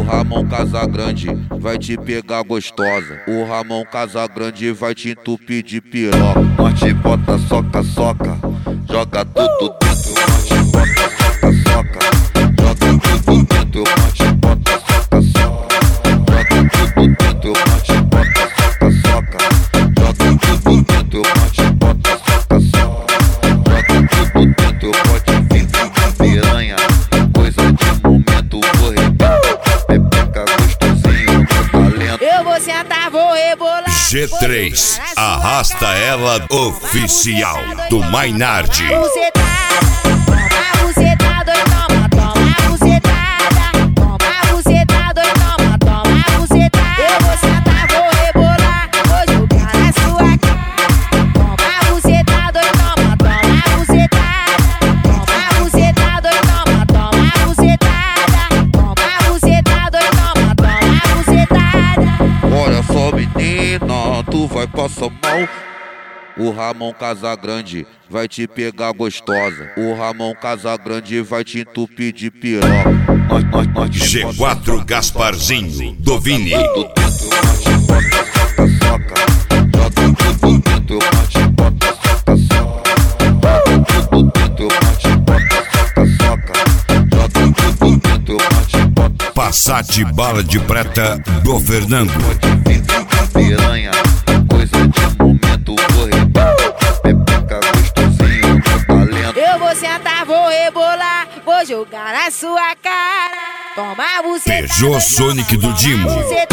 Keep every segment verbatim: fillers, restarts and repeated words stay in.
Ramon Casagrande vai te pegar gostosa. O Ramon Casagrande vai te entupir de piroca. Nós te bota soca, soca, joga tudo dentro. Nós te bota soca, soca, joga tudo dentro. Nós te bota soca, soca, joga tudo dentro. Nós te bota soca, soca, joga tudo dentro. Nós te bota soca, soca, joga tudo dentro. Pode vir com piranha, coisa de momento, vou rebentar. Pepeca gostosinho, meu talento. Eu vou sentar, vou rebolar. G três, arrasta ela oficial do Maynard. Bucetada, toma bucetada, toma, toma bucetada. Toma bucetada, toma, toma bucetada. Eu vou sentar, vou rebolar, vou jogar na sua cara. Toma bucetada, toma, toma bucetada. Toma bucetada, toma, toma bucetada. Toma bucetada, toma, toma bucetada. Olha só, menina, tu vai passar mal. O Ramon Casagrande vai te pegar gostosa. O Ramon Casagrande vai te entupir de piroca. Nós, nós, nós G quatro Gasparzinho do Vini. tudo dentro, nós te bota soca, soca, joga tudo dentro. Nós te bota soca, soca, joga tudo dentro. Nós te bota soca, soca, joga tudo dentro. Nós te bota. Passat bala de prata do Fernando. Pode vir com piranha, coisa de momento, vou rebentar. Pepeca gostosinho, meu talento. Eu vou sentar, vou rebolar, vou jogar na sua cara. Toma bucetada, Peugeot Sonic do Dimo.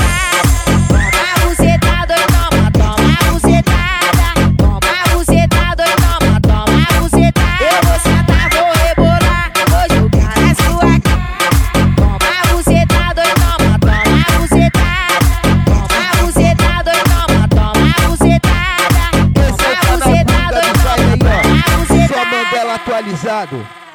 Toma bucetada, toma, toma bucetada. Toma bucetada, toma, toma bucetada. Eu vou sentar, vou rebolar, vou jogar na sua cara. Toma bucetada, toma, toma bucetada. Toma bucetada, toma, toma bucetada. Esse é o Toma canal bucetada, Bunda do Sai aí, toma, ó. toma Só bucetada. Mandela atualizado.